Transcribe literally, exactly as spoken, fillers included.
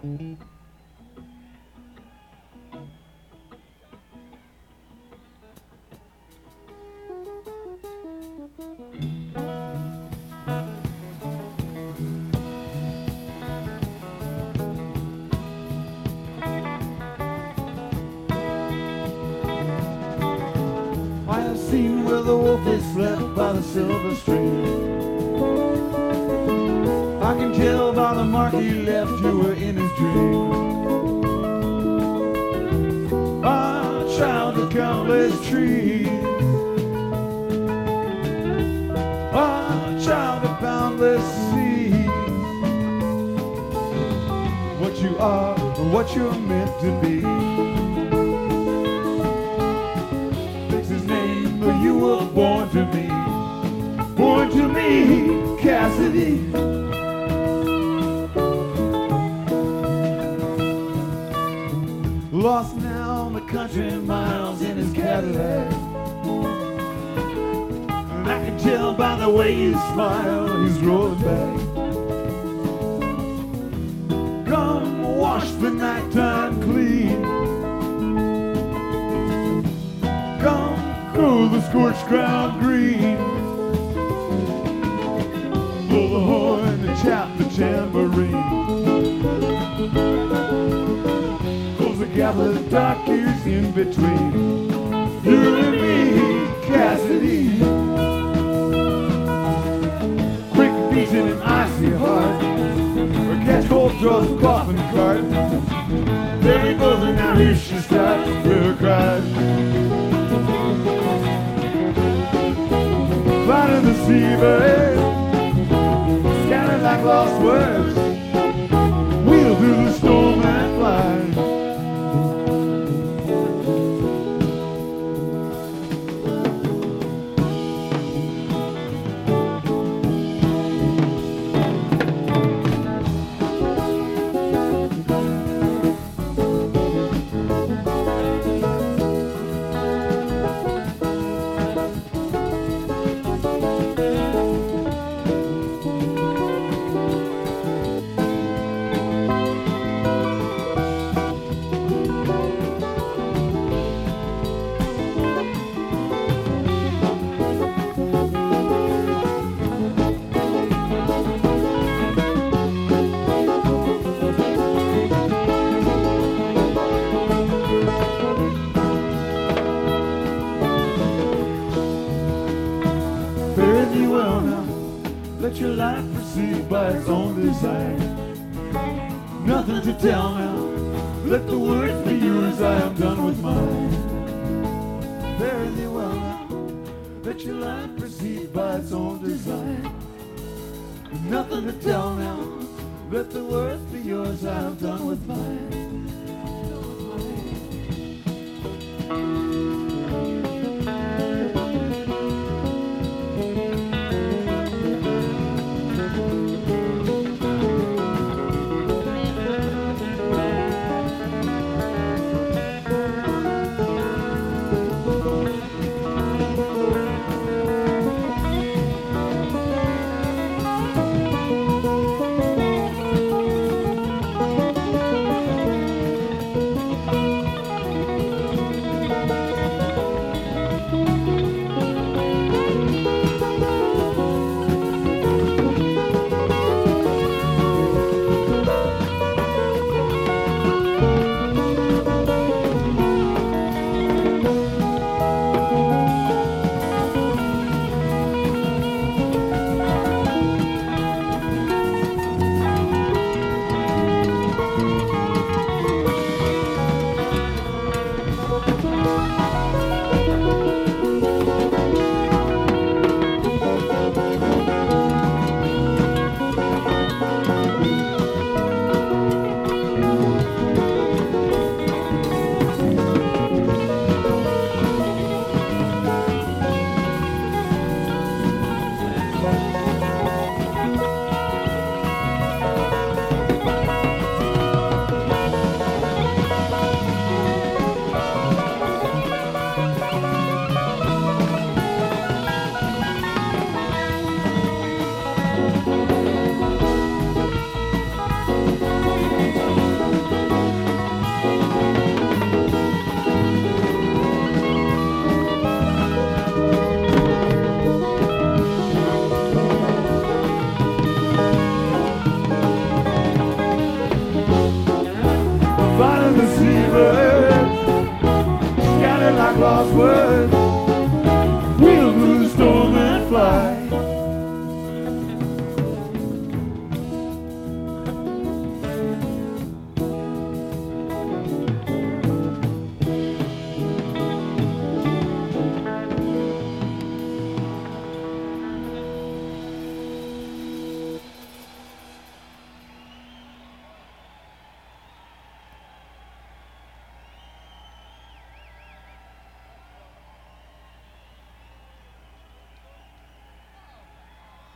I have seen where the wolf is slept by the silver stream. I can tell by the mark he left you were in his dream. I child of countless trees. I child of boundless seas. What you are, what you're meant to be. Fix his name, but you were born to me. Born to me, Cassidy. Lost now in the country miles in his Cadillac. And I can tell by the way you smile, he's rolling back. Come wash the nighttime clean. Come grow the scorched ground green. Blow the horn and chap the tambourine. Gather the dark years in between. You and me, Cassidy. Quick beating an icy heart, or catch cold draws a coffin cart. There he goes and now here she starts with her cries. Fly to the sea, bird, scattered like lost words. Wheel through the storm and fly. Let your life proceed by its own design. Nothing to tell now. Let the words be yours. I am done with mine. Fare thee well now. Let your life proceed by its own design. Nothing to tell now. Let the words be yours. I am done with mine.